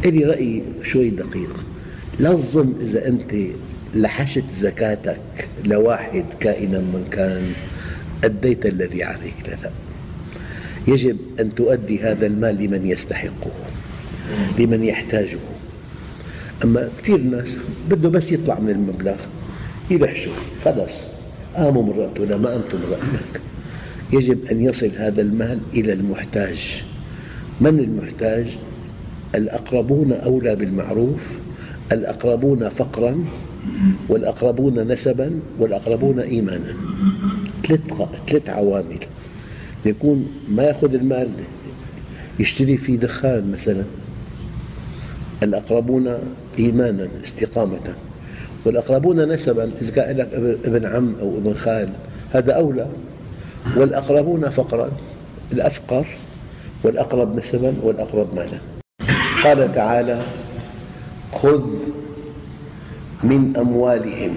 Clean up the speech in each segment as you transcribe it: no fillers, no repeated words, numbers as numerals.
إلي رأي شوي دقيق. لا تظن إذا أنت لحشت زكاتك لواحد كائنا من كان أديت الذي عليك، لا، يجب أن تؤدي هذا المال لمن يستحقه، لمن يحتاجه. أما كثير ناس بده بس يطلع من المبلغ يلحشوا، خلاص قاموا من رأتنا ما أنتم من رأتك. يجب أن يصل هذا المال إلى المحتاج. من المحتاج؟ الأقربون أولى بالمعروف، الأقربون فقرا، والأقربون نسبا، والأقربون إيمانا. ثلاث عوامل. يكون ما يأخذ المال يشتري فيه دخان مثلا، الأقربون إيمانا استقامة، والأقربون نسبا إذا كان لك ابن عم أو ابن خال هذا أولى، والأقربون فقرا الأفقر، والأقرب نسبا والأقرب مالا. قال تعالى: خذ من أموالهم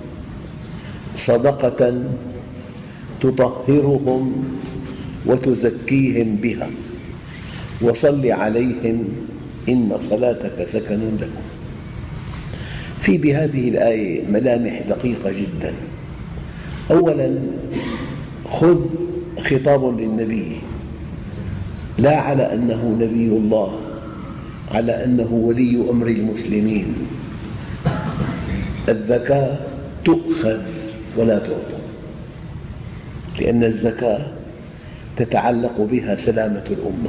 صدقة تطهرهم وتزكيهم بها وصل عليهم إن صلاتك سكن لهم. في بهذه الآية ملامح دقيقة جدا. أولا، خذ خطاب للنبي، لا على أنه نبي الله، على أنه ولي أمر المسلمين. الزكاة تؤخذ ولا تعطى، لأن الزكاة تتعلق بها سلامة الأمة.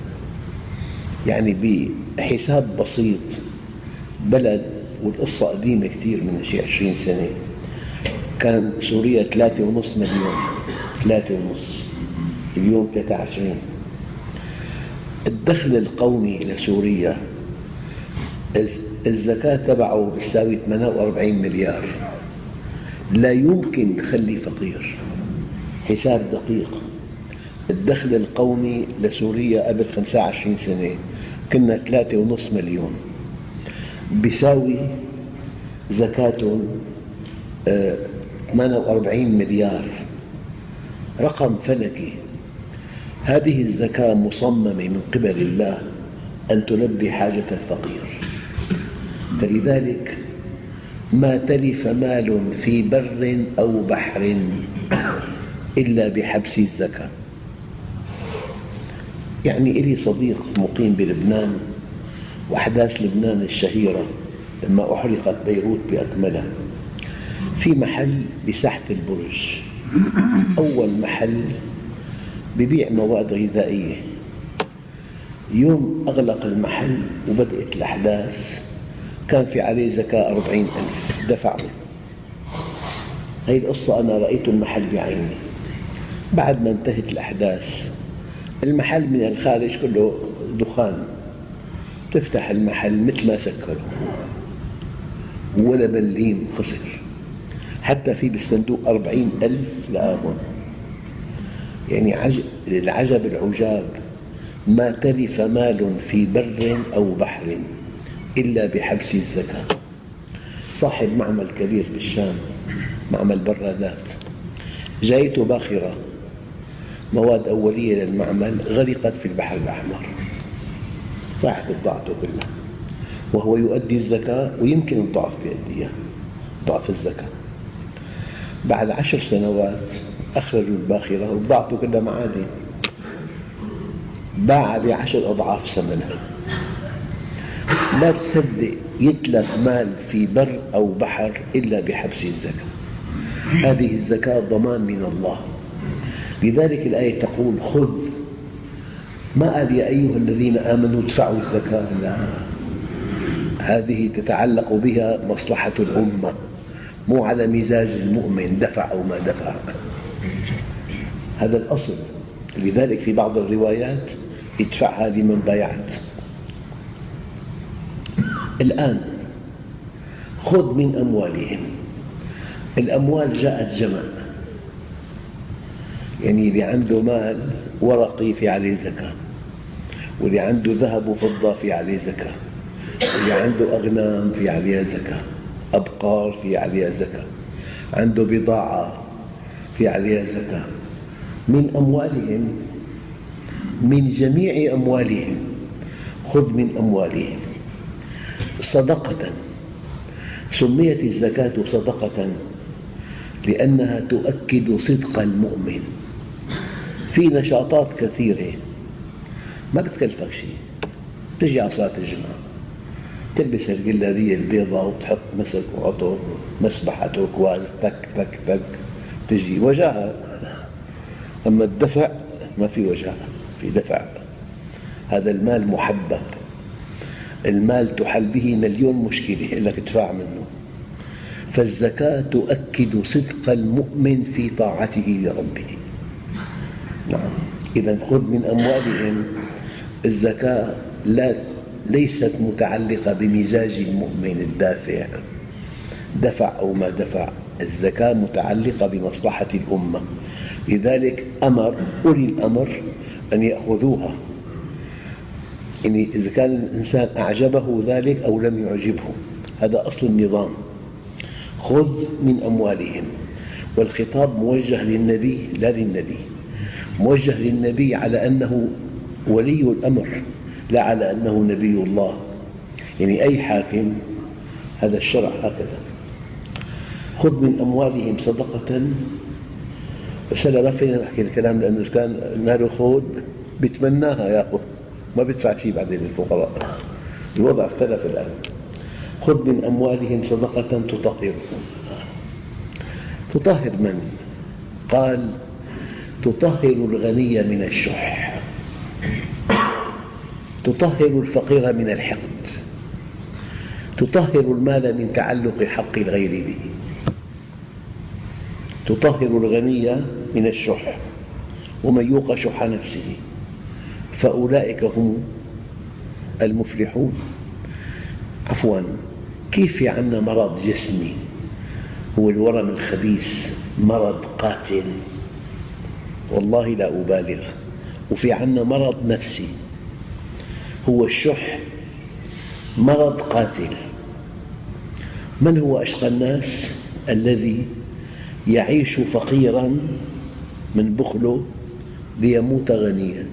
يعني بحساب بسيط، بلد، والقصة قديمة كثير من شيء 20 سنة، كان سوريا 3.5 مليون، 3.5 اليوم 23. الدخل القومي لسوريا الزكاة تبعه بتساوي 48 مليار. لا يمكن تخلي فقير. حساب دقيق. الدخل القومي لسوريا قبل 25 سنة كنا 3.5 مليون، بيساوي زكاة 48 مليار. رقم فلكي. هذه الزكاة مصممة من قبل الله أن تلبي حاجة الفقير. فلذلك ما تلف مال في بر أو بحر إلا بحبس الزكاة. يعني لي صديق مقيم بلبنان، وأحداث لبنان الشهيرة لما أحرقت بيروت بأكملها، في محل بساحة البرج، أول محل ببيع مواد غذائية. يوم أغلق المحل وبدأت الأحداث كان في عليه زكاة 40,000 دفعوا. هذه القصة أنا رأيت المحل بعيني. بعد ما انتهت الأحداث المحل من الخارج كله دخان، تفتح المحل مثل ما سكروا، ولا مليم خسر. حتى في بالصندوق 40,000 لآمن. يعني العجب العجاب، ما تلف مال في بر أو بحر إلا بحبس الزكاة. صاحب معمل كبير بالشام، معمل برادات، جاءته باخرة مواد أولية للمعمل غرقت في البحر الأحمر، راحت بضاعته كلها، وهو يؤدي الزكاة ويمكن الضعف بيؤديها، ضعف الزكاة. بعد 10 سنوات أخرجوا الباخرة وبضاعته كلها معادن، باع ب10 أضعاف ثمنها. لا تصدق يتلف مال في بر أو بحر إلا بحبس الزكاة. هذه الزكاة ضمان من الله. لذلك الآية تقول: خذ. ما قال يا أيها الذين آمنوا ادفعوا الزكاة، لا، هذه تتعلق بها مصلحة الأمة، مو على مزاج المؤمن دفع أو ما دفع. هذا الأصل. لذلك في بعض الروايات ادفعها لمن بايعت. الآن خذ من أموالهم. الأموال جاءت جمع، يعني اللي عنده مال ورقي في عليه زكاة، واللي عنده ذهب وفضة في عليه زكاة، واللي عنده أغنام في عليها زكاة، أبقار في عليها زكاة، عنده بضاعة في عليها زكاة. من أموالهم، من جميع أموالهم. خذ من أموالهم. صدقة. سميت الزكاة صدقة لأنها تؤكد صدق المؤمن. في نشاطات كثيرة ما بتكلفك شيء، تجي على صلاة الجمعة تلبس الجلابية البيضاء وتحط مسك وعطر مسبحة تركواز تك تك تك، تجي وجاهة. أما الدفع ما في وجاهة، في دفع. هذا المال محبب، المال تحل به مليون مشكلة إلا تدفع منه. فالزكاة تؤكد صدق المؤمن في طاعته لربه. نعم. إذا خذ من أموالهم. الزكاة ليست متعلقة بمزاج المؤمن الدافع، دفع أو ما دفع. الزكاة متعلقة بمصلحة الأمة، لذلك أمر أولي الأمر أن يأخذوها. يعني إذا كان الإنسان أعجبه ذلك أو لم يعجبه، هذا أصل النظام. خذ من أموالهم، والخطاب موجه للنبي لا للنبي، موجه للنبي على أنه ولي الأمر لا على أنه نبي الله. يعني أي حاكم، هذا الشرع هكذا. خذ من أموالهم صدقة. بس هلا ما فينا نحكي الكلام، لأنه إذا كان ماله خذ بيتمناها يأخذ، ما بيدفع شيء بعدين للفقراء. الوضع اختلف الآن. خذ من أموالهم صدقة تطهرهم. تطهر من؟ قال تطهر الغني من الشح، تطهر الفقير من الحقد، تطهر المال من تعلق حق الغير به. تطهر الغني من الشح، ومن يوق شح نفسه فأولئك هم المفلحون. عفوا، كيف في عندنا مرض جسمي هو الورم الخبيث، مرض قاتل والله لا أبالغ، وفي عندنا مرض نفسي هو الشح، مرض قاتل. من هو أشقى الناس؟ الذي يعيش فقيراً من بخله ليموت غنياً،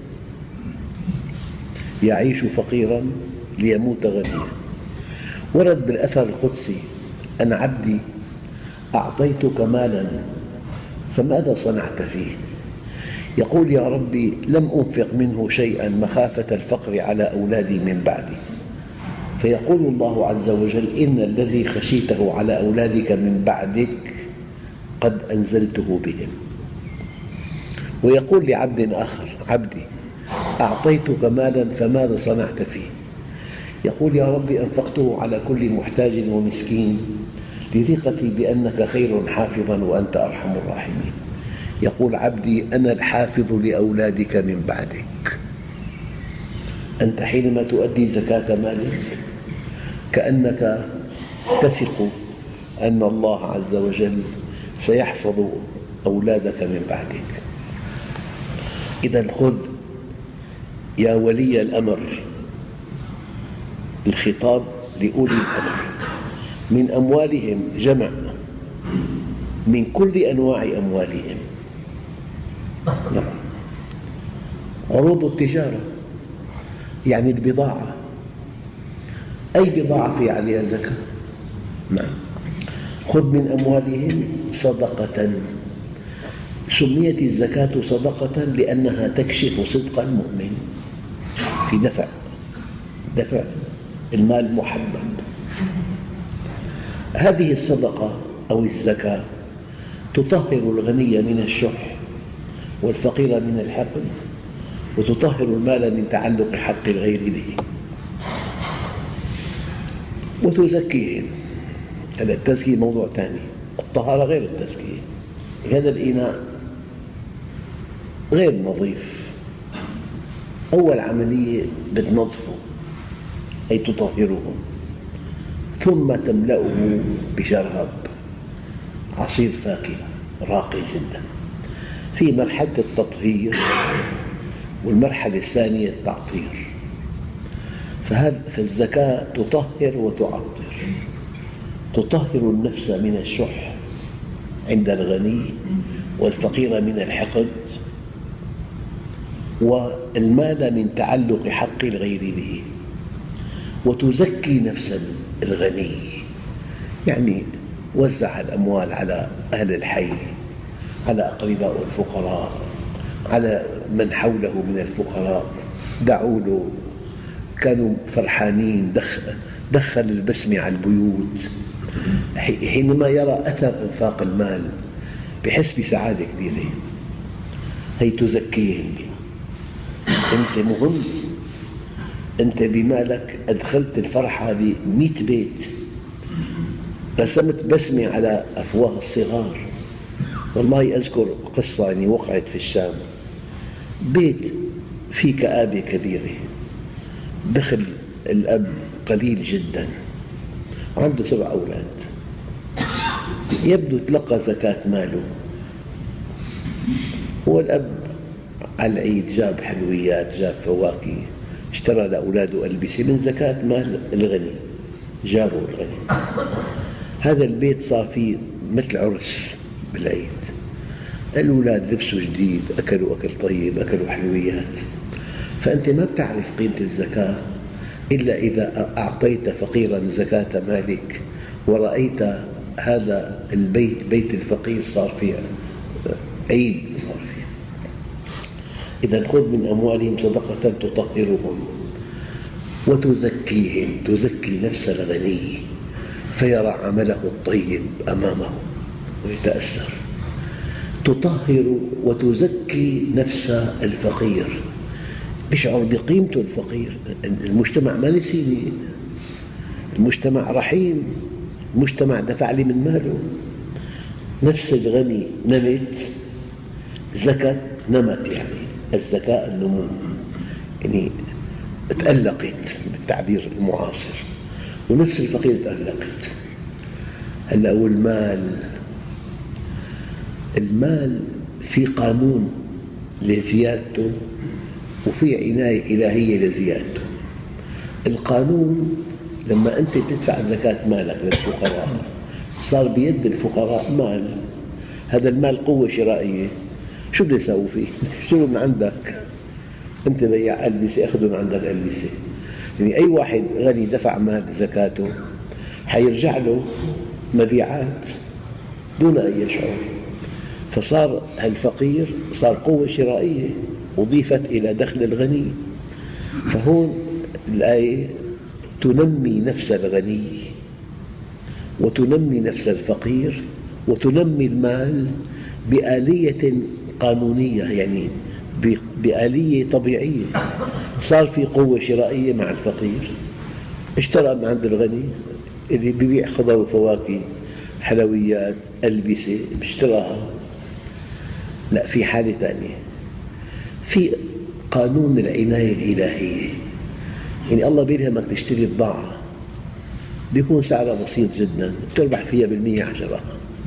يعيش فقيراً ليموت غنياً. ورد بالأثر القدسي: أنا عبدي أعطيتك مالاً فماذا صنعت فيه؟ يقول: يا ربي لم أنفق منه شيئاً مخافة الفقر على أولادي من بعدي. فيقول الله عز وجل: إن الذي خشيته على أولادك من بعدك قد أنزلته بهم. ويقول لعبد آخر: عبدي أعطيتك مالا فماذا صنعت فيه؟ يقول: يا ربي أنفقته على كل محتاج ومسكين لثقتي بأنك خير حافظا وأنت أرحم الراحمين. يقول: عبدي أنا الحافظ لأولادك من بعدك. أنت حينما تؤدي زكاة مالك كأنك تثق أن الله عز وجل سيحفظ أولادك من بعدك. إذا خذ يا ولي الأمر، الخطاب لأولي الأمر، من أموالهم جمع من كل أنواع أموالهم. نعم. عروض التجارة يعني البضاعة، أي بضاعة في عليها زكاة. نعم. خذ من أموالهم صدقة. سميت الزكاة صدقة لأنها تكشف صدق المؤمن في دفع المال محبب. هذه الصدقة أو الزكاة تطهر الغني من الشح والفقير من الحقد، وتطهر المال من تعلق حق الغير به، وتزكيهم. التزكية موضوع ثاني، الطهارة غير التزكية. هذا الإناء غير نظيف، أول عملية بتنظفه أي تطهره، ثم تملأه بشراب عصير فاكهة راقي جدا. في مرحلة التطهير والمرحلة الثانية التعطير. فالزكاة تطهر وتعطر، تطهر النفس من الشح عند الغني والفقير من الحقد، والمال من تعلق حق الغير به، وتزكي نفس الغني، يعني وزع الأموال على أهل الحي، على أقرباء الفقراء، على من حوله من الفقراء، دعوا له، كانوا فرحانين، دخل البسمة على البيوت. حينما يرى أثر إنفاق المال بحس بسعادة كبيرة. هي تزكيهم. أنت مهم، أنت بمالك أدخلت الفرحة ب100 بيت، رسمت بسمة على أفواه الصغار. والله أذكر قصة يعني وقعت في الشام، بيت فيه كآبة كبيرة، دخل الأب قليل جدا، عنده 7 أولاد، يبدو تلقى زكاة ماله. هو الأب على العيد جاب حلويات، جاب فواكه، اشترى لأولاده ألبسة من زكاة مال الغني، جابوا الغني. هذا البيت صار فيه مثل عرس بالعيد، الأولاد لبسوا جديد، أكلوا أكل طيب، أكلوا حلويات. فأنت ما بتعرف قيمة الزكاة إلا إذا أعطيت فقيرا زكاة مالك، ورأيت هذا البيت، بيت الفقير، صار فيه عيد، صار فيه. إذا خذ من أموالهم صدقة تطهرهم وتزكيهم، تزكي نفس الغني فيرى عمله الطيب أمامه ويتأثر. تطهر وتزكي نفس الفقير، يشعر بقيمته الفقير. المجتمع ما نسيني، المجتمع رحيم، المجتمع دفع لي من ماله. نفس الغني نمت، زكت، نمت، يعني الزكاة النمو، يعني تألقت بالتعبير المعاصر، ونفس الفقير تألقت. هلأ المال في قانون لزيادته وفي عناية إلهية لزيادته. القانون لما أنت تدفع زكاة مالك للفقراء، صار بيد الفقراء مال، هذا المال قوة شرائية، شو بده يساوي فيه؟ اشتروا من عندك، أنت بياع ألبسة، أخذوا من عندك ألبسة. يعني أي واحد غني دفع مال زكاته حيرجع له مبيعات دون أن يشعر. فصار الفقير صار قوة شرائية أضيفت إلى دخل الغني. فهون الآية تنمي نفس الغني وتنمي نفس الفقير وتنمي المال بآلية قانونية، يعني بآلية طبيعية. صار في قوة شرائية مع الفقير، اشترى من عند الغني اللي بيبيع خضر وفواكه، حلويات، ألبسة، اشتراها. لا، في حالة ثانية، في قانون العناية الإلهية. يعني الله بيلهمك تشتري بضاعة بيكون سعرها بسيط جدا، تربح فيها 10%،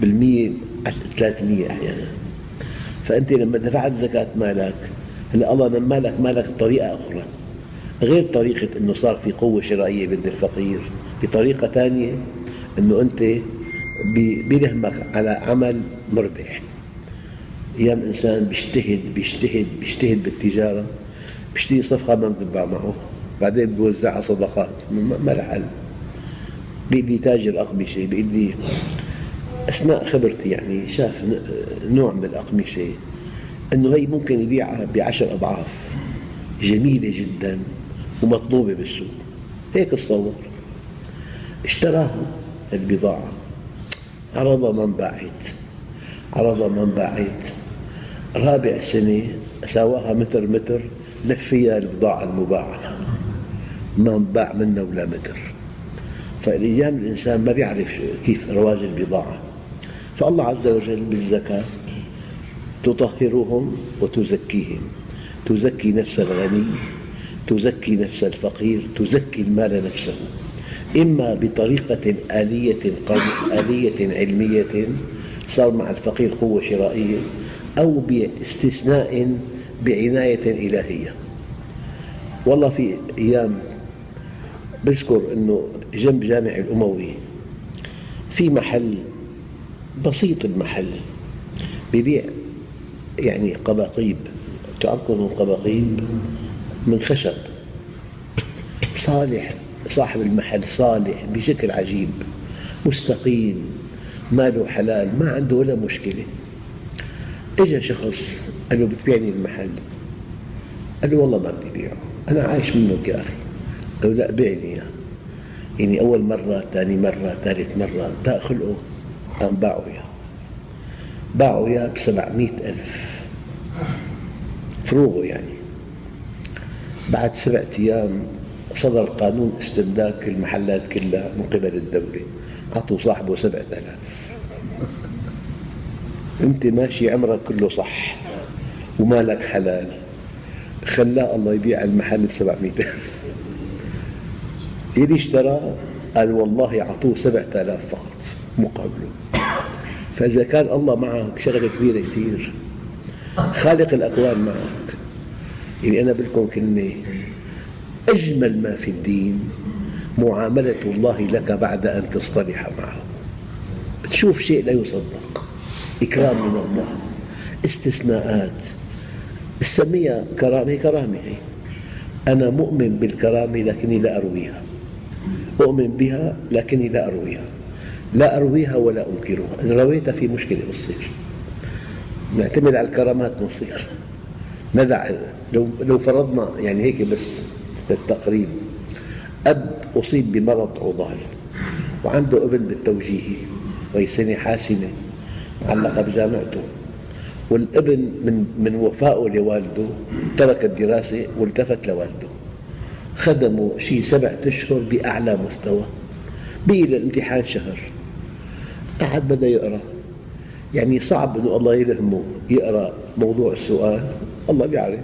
300 أحيانا. فأنت لما دفعت زكاة مالك، هلأ الله نمى لك مالك بطريقة أخرى، غير طريقة أنه صار في قوة شرائية بين الفقير، بطريقة ثانية أنه أنت بيلهمك على عمل مربح. أيام إنسان بيجتهد بالتجارة، بيشتري صفقة ما بتنباع معه، بعدين بيوزعها صدقات، ما لها حل. بتاجر أقمشة بيقول لي أثناء خبرتي، يعني شاف نوع من الأقمشة أنه هي ممكن يبيعها ب10 أضعاف، جميلة جدا ومطلوبة بالسوق، هيك تصور. اشتراها البضاعة، عرضها ما انباعت، رابع سنة ساواها متر، لف فيها البضاعة المباعة، ما انباع منها ولا متر. فالأيام الإنسان ما بيعرف كيف رواج البضاعة. فالله عز وجل بالزكاة تطهرهم وتزكيهم، تزكي نفس الغني، تزكي نفس الفقير، تزكي المال نفسه، إما بطريقة آلية علمية، صار مع الفقير قوة شرائية، أو باستثناء بعناية إلهية. والله في أيام بذكر أنه جنب جامع الأموي في محل بسيط، المحل بيبيع يعني قباقيب، تعرفون القباقيب من خشب صالح صاحب المحل صالح بشكل عجيب، مستقيم، ماله حلال، ما عنده ولا مشكلة. إجا شخص قال له بتبيعني المحل؟ قال له والله ما بدي بيعه، أنا عايش منك يا أخي. قال له لا بيعني إياه. يعني أول مرة، ثاني مرة، ثالث مرة داق خلقه، قام باعه إياه. باعه إياه ب700,000 فروغه يعني. بعد 7 أيام صدر قانون استملاك المحلات كلها من قبل الدولة، أعطوا صاحبه 7,000. أنت ماشي عمرك كله صح ومالك حلال، خلاه الله يبيع المحل ب700,000. يلي اشترى قال والله أعطوه 7,000 فقط مقابله. فإذا كان الله معك شغلة كبيرة كثير، خالق الأكوان معك. يعني أنا بقول لكم كلمة، أجمل ما في الدين معاملة الله لك بعد أن تصطلح معه. تشوف شيء لا يصدق، إكرام من الله، استثناءات، تسميها كرامة. كرامة هي، أنا مؤمن بالكرامة لكني لا أرويها، أؤمن بها لكني لا أرويها، لا أرويها ولا أنكرها. إن رويتها في مشكلة بتصير. نعتمد على الكرامات نصير. ندع لو فرضنا يعني هيك بس للتقريب، أب أصيب بمرض عضال وعنده ابن بالتوجيهي وهي سنة حاسمة معلقة بجامعته، والابن من وفائه لوالده ترك الدراسة والتفت لوالده، خدمه شيء 7 أشهر بأعلى مستوى، بقي للامتحان شهر، قعد بدأ يقرأ. يعني صعب أنه الله يلهمه يقرأ موضوع السؤال، الله بيعرف.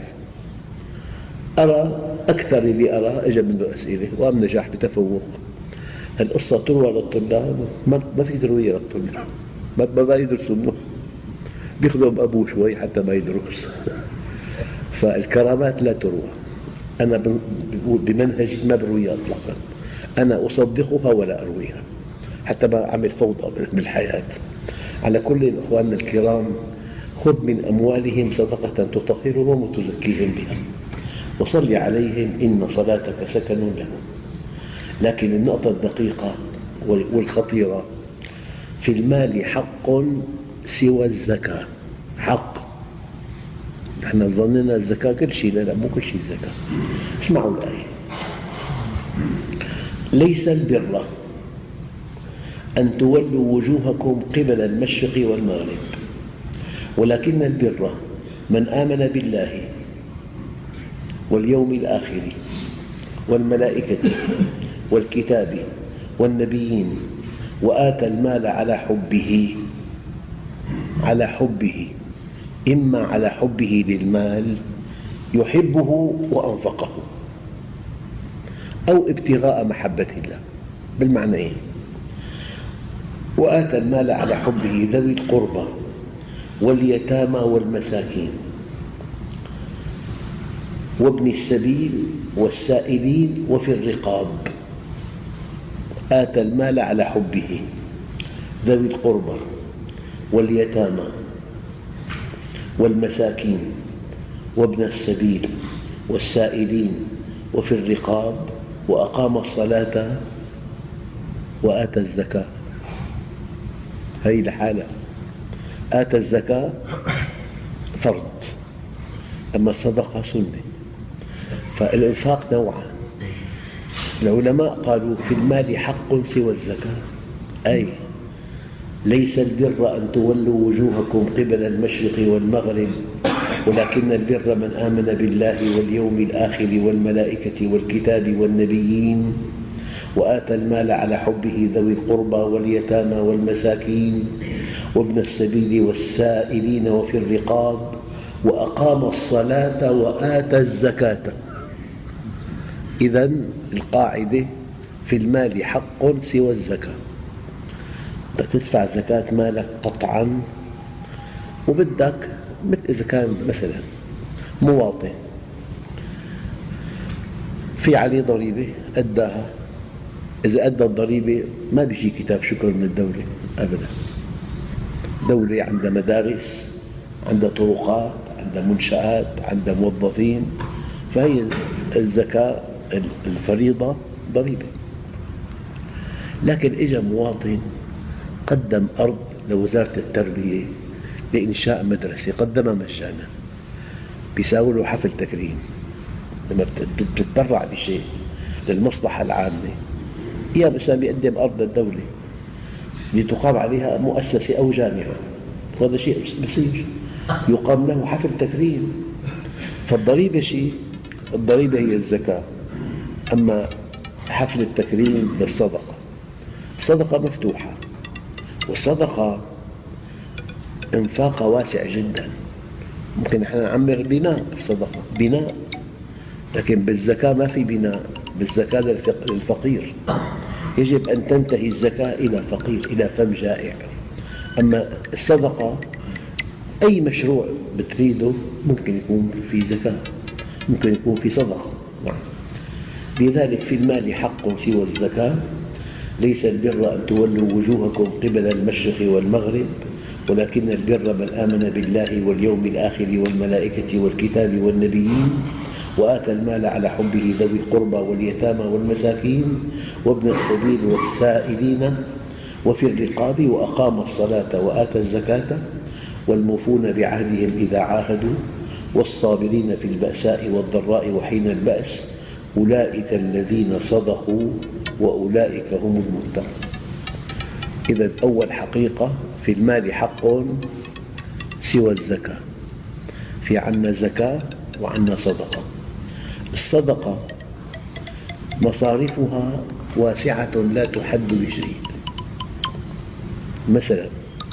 أرى أكثر اللي أرى أجا منه أسئلة وقام نجح بتفوق. القصة تروى للطلاب؟ ما في تروية للطلاب، ما يدرسوا منه، بيخدم أبوه شوي حتى ما يدرس. فالكرامات لا تروى. أنا بقول بمنهجي ما برويها أطلاقا، أنا أصدقها ولا أرويها حتى ما أعمل فوضى بالحياة. على كل إخواننا الكرام، خذ من أموالهم صدقة تطهرهم وتزكيهم بها وصل عليهم إن صلاتك سكن لهم. لكن النقطة الدقيقة والخطيرة، في المال حق سوى الزكاة. حق، نحن ظننا الزكاة كل شيء، لا مو كل شيء الزكاة. اسمعوا الآية: ليس البر أن تولوا وجوهكم قبل المشرق والمغرب ولكن البر من آمن بالله واليوم الآخر والملائكة والكتاب والنبيين وآتى المال على حبه، إما على حبه للمال يحبه وأنفقه، أو ابتغاء محبة الله بالمعنيين. وآتى المال على حبه ذوي القربى واليتامى والمساكين وابن السبيل والسائلين وفي الرقاب. آتى المال على حبه ذوي القربى واليتامى والمساكين وابن السبيل والسائلين وفي الرقاب وأقام الصلاة وآتى الزكاة. هي لحالها. آتى الزكاة فرض، أما الصدقة سنة. فالإنفاق نوعان. العلماء قالوا في المال حق سوى الزكاة، أي ليس البر أن تولوا وجوهكم قبل المشرق والمغرب ولكن البر من آمن بالله واليوم الآخر والملائكة والكتاب والنبيين وآتى المال على حبه ذوي القربى واليتامى والمساكين وابن السبيل والسائلين وفي الرقاب وأقام الصلاة وآتى الزكاة. إذن القاعدة في المال حق سوى الزكاة. بدك تدفع زكاة مالك قطعا، وبدك مثل إذا كان مثلا مواطن في عليه ضريبة أداها، إذا أدى الضريبة ما بيجي كتاب شكر من الدولة أبدا. دولة عندها مدارس، عندها طرقات، عندها منشآت، عندها موظفين، فهي الزكاة الفريضة ضريبة. لكن إجا مواطن قدم أرض لوزارة التربية لإنشاء مدرسة، قدمها مجانا، بيساوي له حفل تكريم. لما بتتبرع بشيء للمصلحة العامة، يا مثلا بيقدم أرض للدولة لتقام عليها مؤسسة أو جامعة، وهذا شيء بصير يقام له حفل تكريم. فالضريبة شيء، الضريبة هي الزكاة. أما حفل التكريم للصدقة، الصدقة مفتوحة، والصدقة إنفاقها واسع جدا. ممكن نحن نعمر بناء الصدقة، بناء، لكن بالزكاة ما في بناء، بالزكاة للفقير. يجب أن تنتهي الزكاة إلى فقير، إلى فم جائع. أما الصدقة أي مشروع بتريده ممكن يكون في زكاة، ممكن يكون في صدقة. لذلك في المال حق سوى الزكاة، ليس البر أن تولوا وجوهكم قبل المشرق والمغرب، ولكن البر من آمن بالله واليوم الآخر والملائكة والكتاب والنبيين وآتى المال على حبه ذوي القربى واليتامى والمساكين وابن السبيل والسائلين وفي الرقاب وأقام الصلاة وآتى الزكاة والموفون بعهدهم إذا عاهدوا والصابرين في البأساء والضراء وحين البأس أولئك الذين صدقوا وأولئك هم المتقون. إذا أول حقيقة في المال حق سوى الزكاة. في عنا زكاة وعنا صدقة. الصدقة مصارفها واسعة لا تحد بشيء. مثلا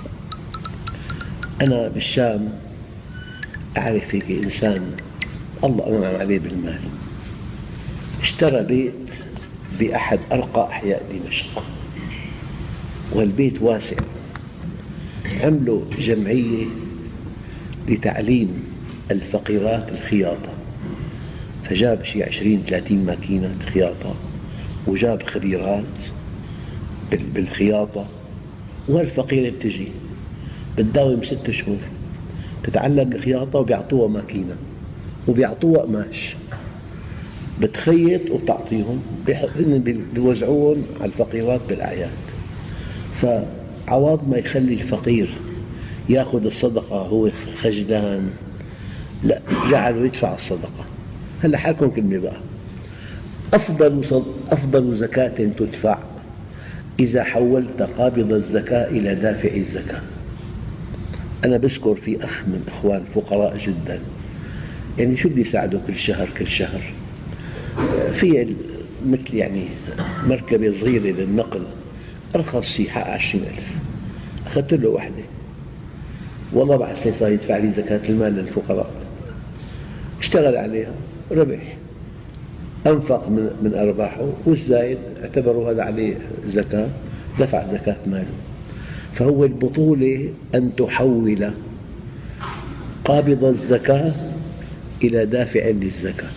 أنا بالشام أعرف هيك إنسان الله أنعم عليه بالمال، اشترى بيت بأحد أرقى أحياء دمشق، والبيت واسع. عملوا جمعية لتعليم الفقيرات الخياطة، فجاب شي 20-30 ماكينة خياطة، وجاب خبيرات بالخياطة، والفقيرة بتجي بتداوم 6 شهور تتعلم الخياطة، وبيعطوها ماكينة وبيعطوها قماش، بتخيط وبتعطيهم، بيوزعوهم على الفقيرات بالأعياد. فعوض ما يخلي الفقير يأخذ الصدقة هو خجلان، لا، جعله يدفع الصدقة. هلا حالكم كلمة بقى، أفضل زكاة تدفع إذا حولت قابض الزكاة إلى دافع الزكاة. أنا بذكر في أخ من إخوان فقراء جدا، يعني شو بدي يساعده كل شهر في مثل يعني مركبة صغيرة للنقل، أرخص شيء حق 20,000، أخذت له واحدة، والله بعد سنة صار يدفع لي زكاة المال للفقراء. اشتغل عليها، ربح، أنفق من أرباحه، والزايد اعتبروا هذا عليه زكاة، دفع زكاة ماله. فهو البطولة أن تحول قابض الزكاة إلى دافع للزكاة.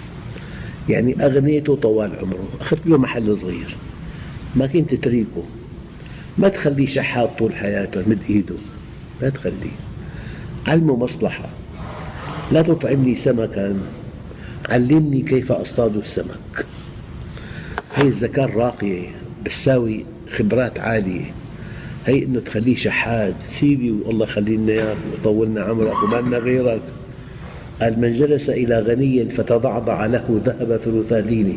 يعني أغنيته طوال عمره، أخذت له محل صغير، ما كنت تتركه، ما تخليه شحات طول حياته مد إيده، لا تخليه، علمه مصلحة. لا تطعمني سمكا، علمني كيف أصطاد السمك. هي الزكاة الراقية بتساوي خبرات عالية. هي أنه تخليه شحات، سيدي والله خلي لنا إياك وطولنا عمرك وما لنا غيرك. قال من جلس إلى غني فتضعضع له ذهب ثلثا دينه.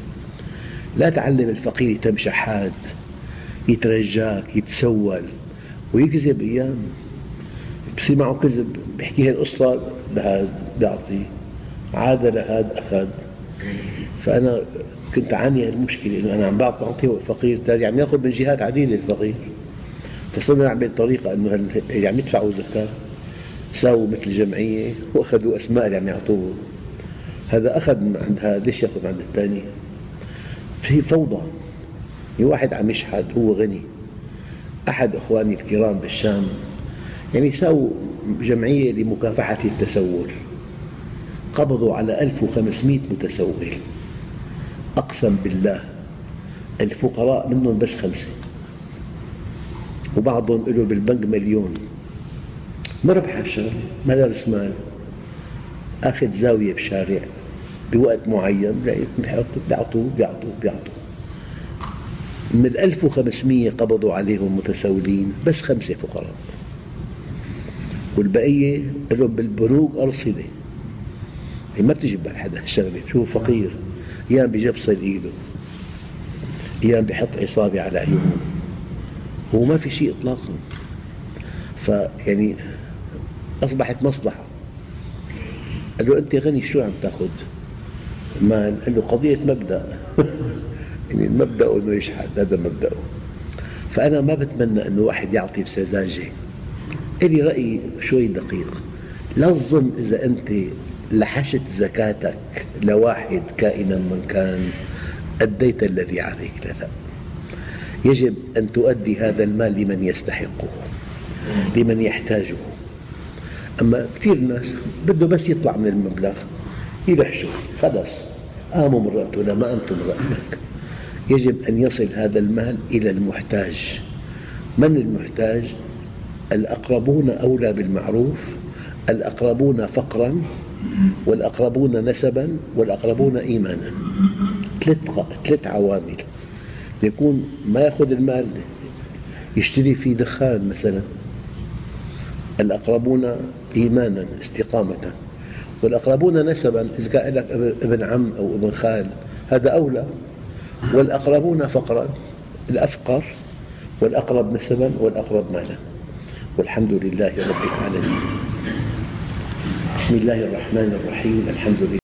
لا تعلم الفقير يتم شحات، يترجاك، يتسول ويكذب. أيام بصير معه كذب، بيحكي هي القصة لهذا بيعطي، عاد لهذا أخذ. فأنا كنت أعاني المشكلة إنه أنا عم بعطي فقير تاني عم يأخذ من جهات عديدة الفقير، فصرنا نعمل طريقة إنه اللي عم يدفعوا زكاة ساووا مثل جمعية وأخذوا أسماء اللي عم يعطوه. هذا أخذ من عند هذا، ليش يأخذ عند الثاني؟ في فوضى. واحد عم يشحت هو غني. أحد إخواني الكرام بالشام يعني ساووا جمعية لمكافحة التسول، قبضوا على 1500 متسول. أقسم بالله الفقراء منهم بس 5، وبعضهم له بالبنك 1,000,000. مربحة الشغلة، مدارس مال، أخذ زاوية بشارع بوقت معين بيعطوه. من 1500 قبضوا عليهم متسولين بس 5 فقراء، والبقية لهم بالبنوك أرصدة. هي ما بتجي ببال حدا هالشغلة، شوف فقير أيام بيجبصل إيده، أيام بيحط إصابة على عيونه وما في شيء إطلاقا. فيعني أصبحت مصلحة. قال له أنت غني شو عم تأخذ مال؟ قال له قضية مبدأ يعني المبدأ أنه يشحت، هذا مبدأه. فأنا ما بتمنى أنه واحد يعطي بسذاجة. إلي رأي شوي دقيق. لا تظن إذا أنت لحشت زكاتك لواحد كائنا من كان أديت الذي عليك، لا. يجب أن تؤدي هذا المال لمن يستحقه، لمن يحتاجه. أما كثير ناس بده بس يطلع من المبلغ يلحشه، خلاص قاموا من رأتنا ما أنتم رأتك. يجب أن يصل هذا المال إلى المحتاج. من المحتاج؟ الأقربون أولى بالمعروف، الأقربون فقرا، والأقربون نسبا، والأقربون إيمانا. 3 عوامل. يكون ما يأخذ المال يشتري فيه دخان مثلا، الأقربون إيمانا استقامة، والأقربون نسبا إذا كان لك ابن عم أو ابن خال هذا أولى، والأقربون فقرا الأفقر، والأقرب نسبا والأقرب مالا. والحمد لله رب العالمين. بسم الله الرحمن الرحيم. الحمد لله.